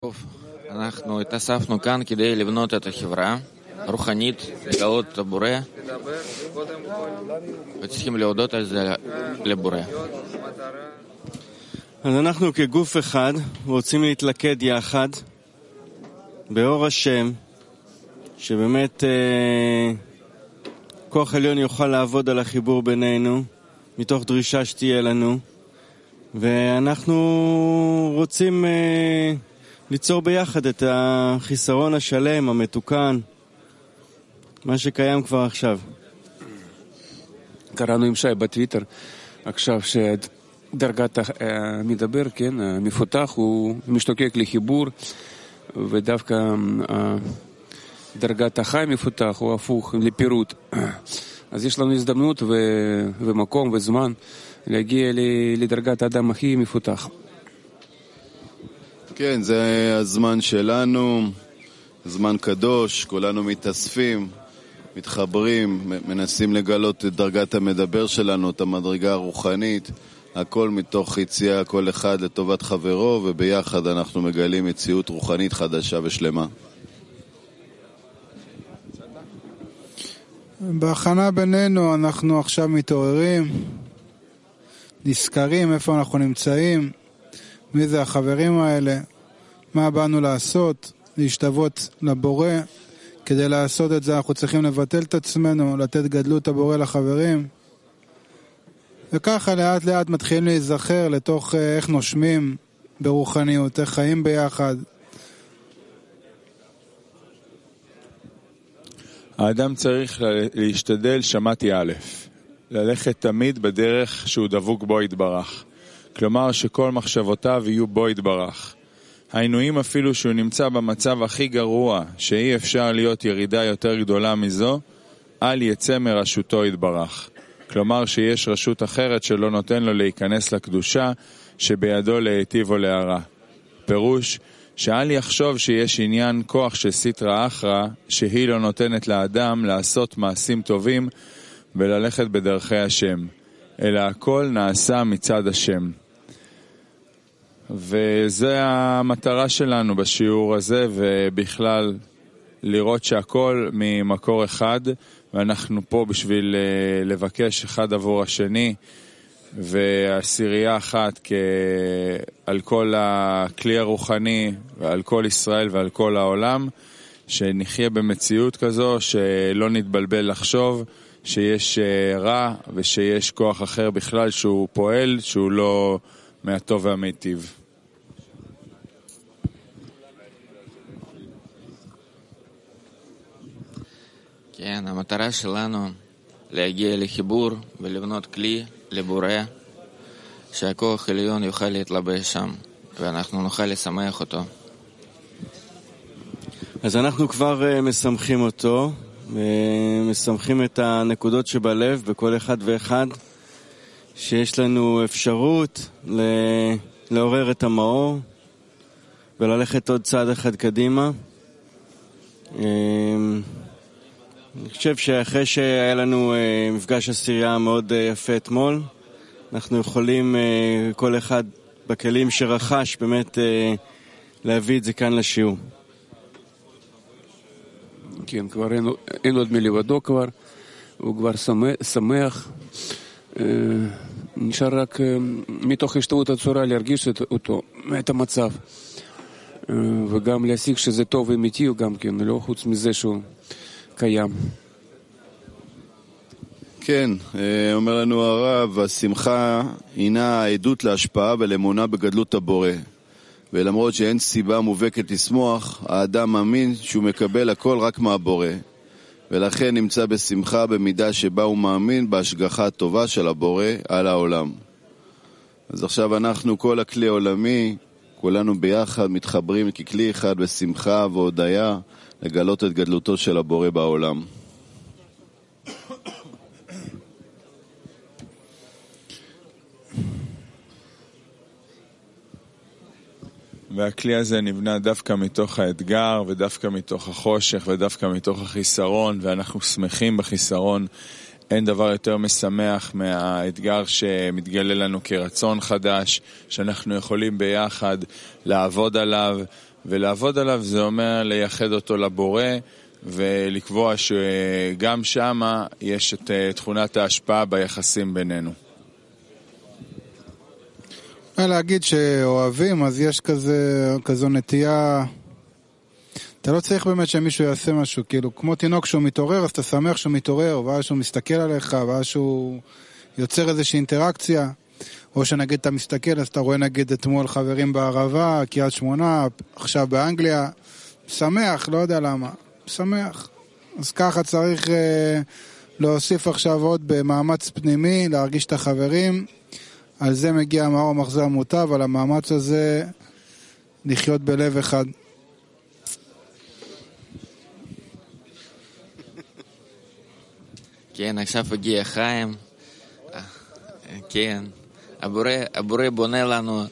טוב, אנחנו התאספנו כאן כדי לבנות את החברה רוחנית, לגלות את הבורא, וצריכים להודות על זה לבורא. אז אנחנו כגוף אחד רוצים להתלכד יחד באור השם, שבאמת כוח עליון יוכל לעבוד על החיבור בינינו מתוך דרישה שתהיה לנו, ואנחנו רוצים ליצור ביחד את החיסרון השלם, המתוקן, מה שקיים כבר עכשיו. קראנו עם שי בטוויטר עכשיו שדרגת המדבר, כן, המפותח, הוא משתוקק לחיבור, ודווקא דרגת החי המפותח הוא הפוך לפירוט. אז יש לנו הזדמנות ומקום וזמן להגיע לדרגת האדם הכי מפותח. כן, זה הזמן שלנו, זמן קדוש, כולנו מתאספים, מתחברים, מנסים לגלות את דרגת המדבר שלנו, את המדרגה הרוחנית, הכל מתוך יציאה, כל אחד לטובת חברו, וביחד אנחנו מגלים מציאות רוחנית חדשה ושלמה. בהכנה בינינו אנחנו עכשיו מתעוררים, נזכרים איפה אנחנו נמצאים, מי זה החברים האלה, מה באנו לעשות, להשתוות לבורא. כדי לעשות את זה אנחנו צריכים לבטל את עצמנו, לתת גדלות הבורא לחברים, וככה לאט לאט מתחילים להיזכר לתוך איך נושמים ברוחניות, איך חיים ביחד. האדם צריך להשתדל, שמעתי א', ללכת תמיד בדרך שהוא דבוק בו יתברך. כלומר שכל מחשבותיו יהיו בו יתברך. העינויים אפילו שהוא נמצא במצב הכי גרוע, שאי אפשר להיות ירידה יותר גדולה מזו, אל יצא מרשותו יתברך. כלומר שיש רשות אחרת שלא נותן לו להיכנס לקדושה, שבידו להיטיב או להרע. פירוש שאל יחשוב שיש עניין כוח של סטרא אחרא, שהיא לא נותנת לאדם לעשות מעשים טובים וללכת בדרכי השם, אלא הכל נעשה מצד השם. וזה המטרה שלנו בשיעור הזה, ובכלל לראות שהכל ממקור אחד, ואנחנו פה בשביל לבקש אחד עבור השני, והסירייה אחת על כל הכלי הרוחני ועל כל ישראל ועל כל העולם, שנחיה במציאות כזו שלא נתבלבל לחשוב שיש רע ושיש כוח אחר בכלל שהוא פועל, שהוא לא מהטוב והמיטיב. כן, המטרה שלנו להגיע לחיבור ולבנות כלי לבורא, שהכוח עליון יוכל להתלבש שם, ואנחנו נוכל לשמח אותו. אז אנחנו כבר משמחים אותו, ומשמחים את הנקודות שבלב בכל אחד ואחד, שיש לנו אפשרות לעורר את המאור וללכת עוד צעד אחד קדימה. אני חושב שאחרי שהיה לנו מפגש עשירייה מאוד יפה אתמול, אנחנו יכולים כל אחד בכלים שרכש באמת להביא את זה כאן לשיעור. כן, כבר אין עוד מלבדו כבר, הוא כבר שמח, נשאר רק מתוך השתאות הצורה להרגיש אותו, את המצב, וגם להשיג שזה טוב ואמיתי, גם כן, לא חוץ מזה שהוא קיים. כן, אומר לנו הרב, השמחה הינה העדות להשפעה ולאמונה בגדלות הבורא. ולמרות שאין סיבה מובהקת לשמוח, האדם מאמין שהוא מקבל הכל רק מהבורא. ולכן נמצא בשמחה במידה שבה הוא מאמין בהשגחה הטובה של הבורא על העולם. אז עכשיו אנחנו, כל הכלי העולמי, כולנו ביחד מתחברים ככלי אחד בשמחה והודיה, לגלות את גדלותו של הבורא בעולם. והכלי הזה נבנה דווקא מתוך האתגר, ודווקא מתוך החושך, ודווקא מתוך החיסרון, ואנחנו שמחים בחיסרון. אין דבר יותר משמח מהאתגר שמתגלה לנו כרצון חדש, שאנחנו יכולים ביחד לעבוד עליו ולעבוד עליו זה אומר לייחד אותו לבורא, ולקבוע שגם שמה יש את תכונת ההשפעה ביחסים בינינו. להגיד שאוהבים, אז יש כזו נטייה, אתה לא צריך באמת שמישהו יעשה משהו, כאילו כמו תינוק שהוא מתעורר, אז אתה שמח שהוא מתעורר, ואז שהוא מסתכל עליך, ואז שהוא יוצר איזושהי אינטראקציה, או שנגיד אתה מסתכל, אז אתה רואה נגיד אתמול חברים בערבה, קריית שמונה, עכשיו באנגליה, שמח, לא יודע למה, שמח. אז ככה צריך להוסיף עכשיו עוד במאמץ פנימי, להרגיש את החברים, על זה מגיע מאור המחזור המוטב, על המאמץ הזה לחיות בלב אחד. כן, עכשיו הגיע חיים. כן, הבורא בונה לנו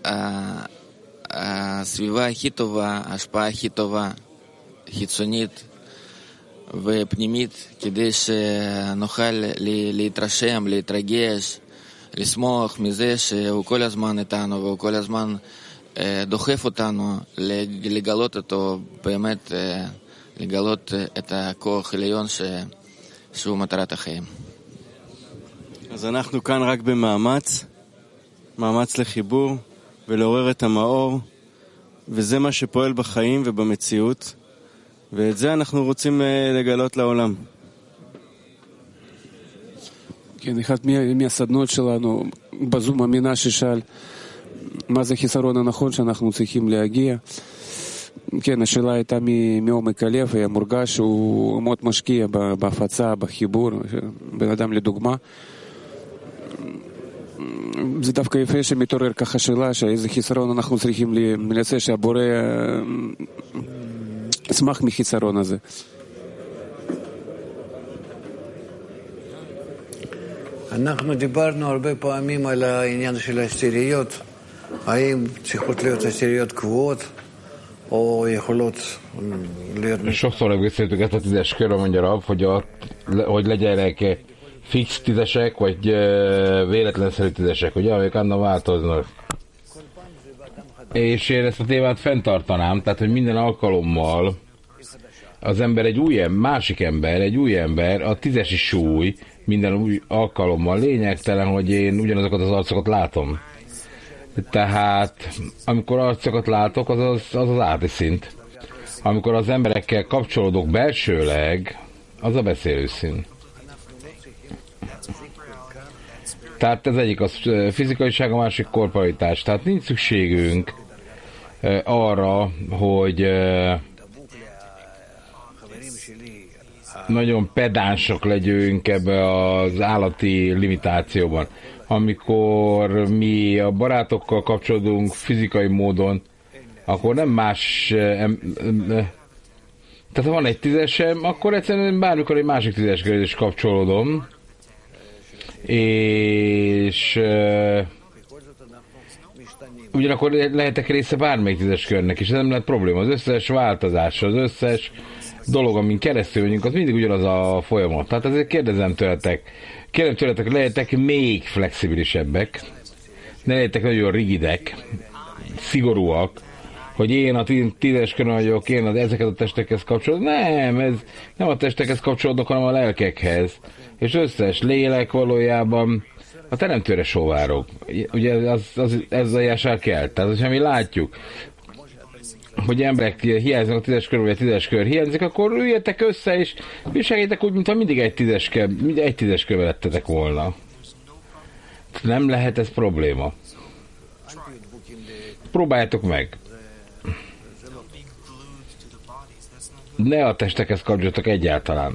הסביבה הכי טובה, ההשפעה הכי טובה, חיצונית ופנימית, כדי שנוכל להתרשם, להתרגש, לשמוח מזה שהוא כל הזמן איתנו והוא כל הזמן דוחף אותנו לגלות אותו, באמת לגלות את הכוח העליון שהוא מטרת החיים. אז אנחנו כאן רק במאמץ, מאמץ לחיבור ולעורר את המאור, וזה מה שפועל בחיים ובמציאות, ואת זה אנחנו רוצים לגלות לעולם. כן, אחד מהסדנות שלנו בזום אמינה ששאל מה זה חיסרון הנכון שאנחנו צריכים להגיע. כן, השאלה הייתה מעומק הלב, היה מורגש שהוא מאוד משקיע בהפצה, בחיבור, בן אדם לדוגמה. זה דווקא יפה שמתעורר ככה שאלה, שאיזה חיסרון אנחנו צריכים לצא, שהבורא ישמח מחיסרון הזה. אנחנו דיברנו הרבה פעמים על העניין של העשיריות, האם צריכות להיות עשיריות קבועות, או יכולות להיות... Sokszor megbeszéltük ezt a tízes körről, mondja Rab, hogy legyenek fix tízesek, vagy véletlenszerű tízesek, ugye, amik annak változnak. És én ezt a témát fenntartanám, tehát, hogy minden alkalommal az ember másik ember, a tízesi súly, minden új alkalommal lényegtelen, hogy én ugyanazokat az arcokat látom. Tehát amikor arcokat látok, az áti szint. Amikor az emberekkel kapcsolódok belsőleg, az a beszélő szint. Tehát ez egyik az fizikaiság, a másik korporalitás. Tehát nincs szükségünk arra, hogy nagyon pedánsok legyünk ebbe az állati limitációban. Amikor mi a barátokkal kapcsolódunk fizikai módon, akkor nem más... Tehát ha van egy tízesem, akkor egyszerűen bármikor egy másik tízeskel is kapcsolódom. És ugyanakkor lehetek része bármelyik tízes körnek, és ez nem lehet probléma. Az összes változás, az összes dolog, amin keresztül vagyunk, az mindig ugyanaz a folyamat. Tehát ezért kérdem tőletek, lehetek még flexibilisebbek, ne legyetek nagyon rigidek, szigorúak, hogy én a tízes körön vagyok, én ezeket a testekhez kapcsolódok. Nem, ez nem a testekhez kapcsolódok, hanem a lelkekhez. És összes lélek valójában a teremtőre sóvárog. Ugye ez a jásár kell. Tehát, hogyha mi látjuk, hogy emberek hiányznak a tízes kör, vagy a tízes kör hiányzik, akkor üljetek össze, és viseljetek úgy, mintha mindig egy tízes kör lettetek volna. Nem lehet ez probléma. Próbáljátok meg. Ne a testekhez kapcsoljatok egyáltalán.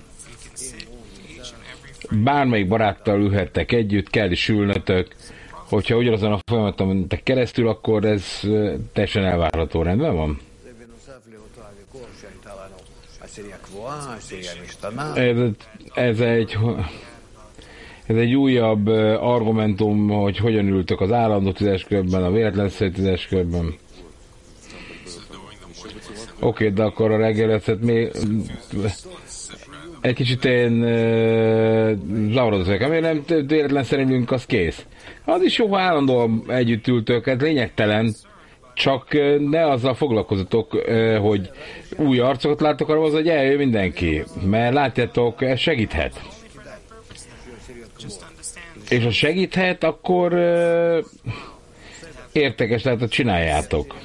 Bármelyik baráttal ülhettek együtt, kell is ülnötök. Hogyha ugyanazon a folyamaton mentek keresztül, akkor ez teljesen elvárható. Rendben van? Ez egy újabb argumentum, hogy hogyan ültök az állandó tízeskörben, a véletlenszerű tízeskörben. Oké, de akkor a reggelet még egy kicsit én zavarodott vagyok. Amíg nem véletlenszerűen ülünk, az kész. Az is jó, ha állandóan együtt ültök, ez lényegtelen. csak ne azzal foglalkozatok, hogy új arcokat látok, hanem az, hogy eljön mindenki. Mert látjátok, ez segíthet. És ha segíthet, akkor értékes lehet, hogy csináljátok.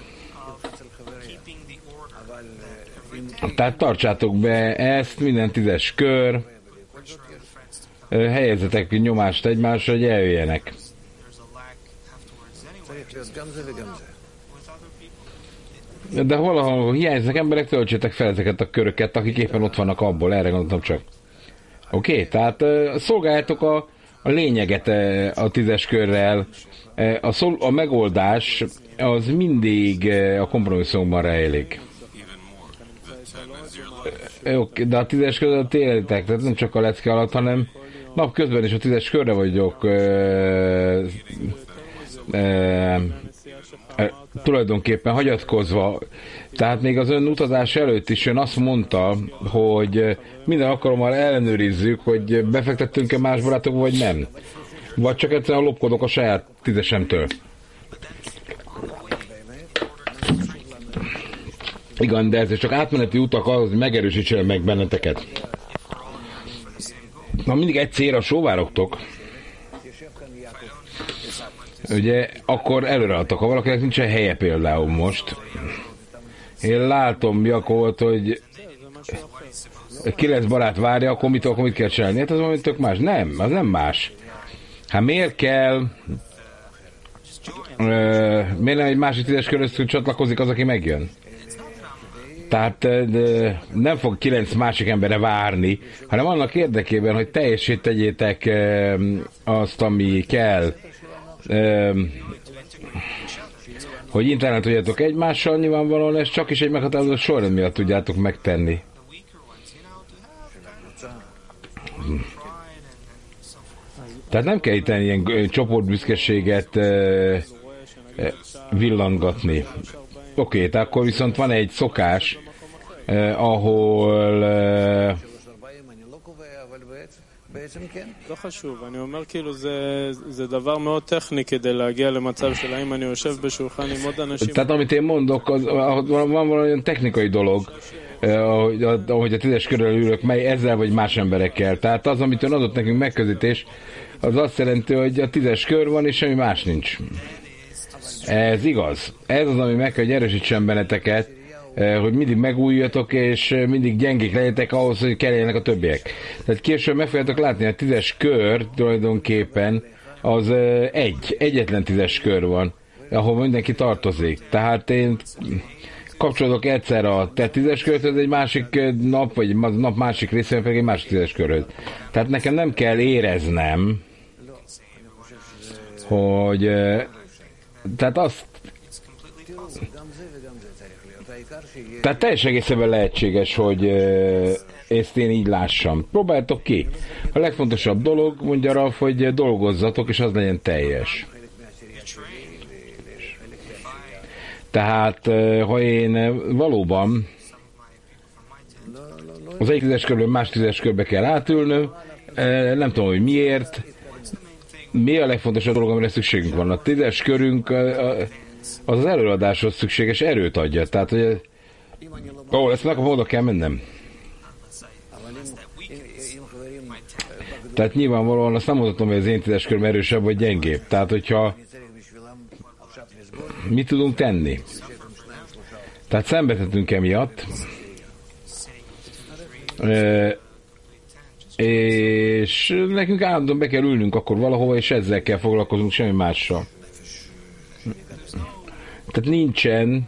Tehát tartsátok be ezt, minden 10-es kör, helyezzetek nyomást egymásra, hogy eljöjjenek. De valahol hiányznak emberek, töltsétek fel ezeket a köröket, akik éppen ott vannak abból, erre gondoltam csak. Oké? Tehát szolgáljátok a lényeget a 10-es körrel. A megoldás az mindig a kompromisszumban rejlik. Oké, de a 10-es körrel tényleg, tehát nem csak a lecke alatt, hanem napközben is a 10-es körre vagyok tulajdonképpen hagyatkozva. Tehát még az ön utazás előtt is ön azt mondta, hogy minden alkalommal ellenőrizzük, hogy befektettünk-e más barátokba, vagy nem. Vagy csak egyszerűen lopkodok a saját 10-esemtől. Igen, de ez csak átmeneti utak ahhoz, hogy megerősítsen meg benneteket. Na, mindig egy célra sóvárogtok. Ugye, akkor előreadtak. Ha valakinek nincsen helye például most. Én látom, Jakolt, hogy 9 barát várja, akkor mit kell csinálni? Hát az valami tök más. Nem, az nem más. Hát miért kell miért nem egy másik 10-es köröz csatlakozik az, aki megjön? Tehát nem fog 9 másik emberre várni, hanem annak érdekében, hogy teljessé tegyétek azt, ami kell, hogy internet tudjátok egymással, nyilvánvalóan ezt csak is egy meghatározott sorrend miatt tudjátok megtenni. Tehát nem kell itt ilyen csoportbüszkeséget villangatni. Oké, tehát akkor viszont van egy szokás, ahol לא חשוב, אני אומר כאילו זה דבר מאוד טכני כדי להגיע למצב של האם אני יושב בשולחן עם עוד אנשים. Tehát amit én mondok, van valami technikai dolog, ahogy a 10-es körül ülök, mely ezzel vagy más emberekkel. Tehát az, amit ön adott nekünk megközelítés, az azt jelenti, hogy a 10-es kör van, és semmi más nincs. Ez igaz. Ez az, ami meg kell, hogy erősítsen benneteket, hogy mindig megújjatok, és mindig gyengék legyetek ahhoz, hogy keljenek a többiek. Tehát később meg fogjátok látni, a 10-es kör tulajdonképpen az egyetlen 10-es kör van, ahol mindenki tartozik. Tehát én kapcsolódok egyszer a te 10-es körhöz egy másik nap, vagy nap másik részén pedig egy másik 10-es körhöz. Tehát nekem nem kell éreznem, hogy tehát azt tehát teljes egészében lehetséges, hogy ezt én így lássam. Próbáljátok ki. A legfontosabb dolog, mondja Ralf, hogy dolgozzatok, és az legyen teljes. Tehát, ha én valóban az egyik 10-es körből más 10-es körbe kell átülnöm, nem tudom, hogy miért, mi a legfontosabb dolog, amire szükségünk van. A 10-es körünk az előadáshoz szükséges erőt adja. Tehát, hogy ezt meg oda kell mennem. Tehát nyilvánvalóan azt nem mondhatom, hogy az én 10-es köröm erősebb vagy gyengébb. Tehát, hogyha mit tudunk tenni? Tehát szenvedhetünk emiatt, és nekünk állandóan be kell ülnünk akkor valahova, és ezzel kell foglalkozunk, semmi mással. Tehát nincsen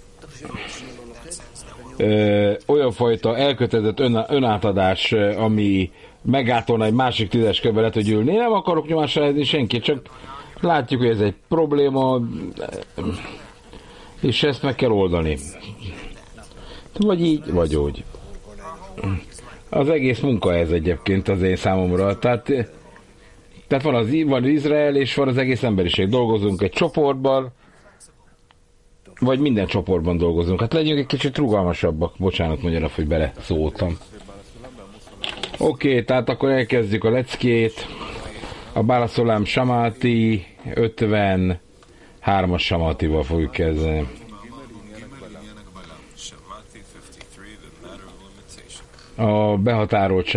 olyan fajta elkötelezett önátadás, ami megátolna egy másik 10-es körbe le tud ülni. Én nem akarok nyomásra helyezni senkit, csak látjuk, hogy ez egy probléma, és ezt meg kell oldani. Vagy így, vagy úgy. Az egész munka ez egyébként az én számomra. Tehát van az Izrael, és van az egész emberiség. Dolgozunk egy csoportban, vagy minden csoportban dolgozunk. Hát legyünk egy kicsit rugalmasabbak. Bocsánat, mondjanak, hogy bele szóltam. Oké, tehát akkor elkezdjük a leckét. A Bálaszolám Samáti 53 3-as Samatival fogjuk kezdeni. A behatárolt